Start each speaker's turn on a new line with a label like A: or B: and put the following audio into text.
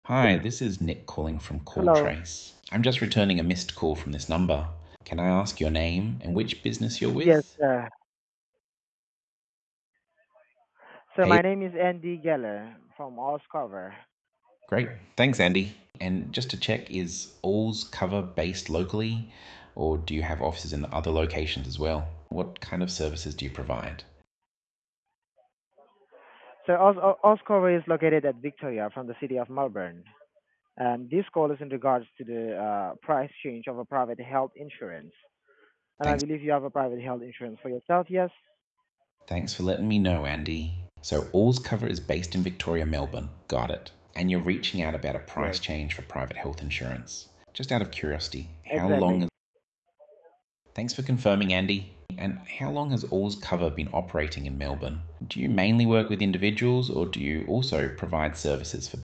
A: Hi, this is Nick calling from
B: Hello.
A: CallTrace. I'm just returning a missed call from this number. Can I ask your name and which business you're
B: Yes,
A: with?
B: so
A: Hey,
B: my name is Andy Geller from Allscover.
A: great. Thanks, Andy. And just to check, is All's cover based locally or do you have offices in other locations as well? What kind of services do you provide?
B: So Allscover is located at Victoria from the city of Melbourne. And this call is in regards to the price change of a private health insurance. And I
A: Thanks.
B: believe you have a private health insurance for yourself, yes?
A: Thanks for letting me know, Andy. So All's cover is based in Victoria, Melbourne. Got it. And you're reaching out about a price
B: Yes,
A: change for private health insurance. Just out of curiosity, how
B: exactly.
A: long Thanks for confirming, Andy. And how long has All's Cover been operating in Melbourne? Do you mainly work with individuals or do you also provide services for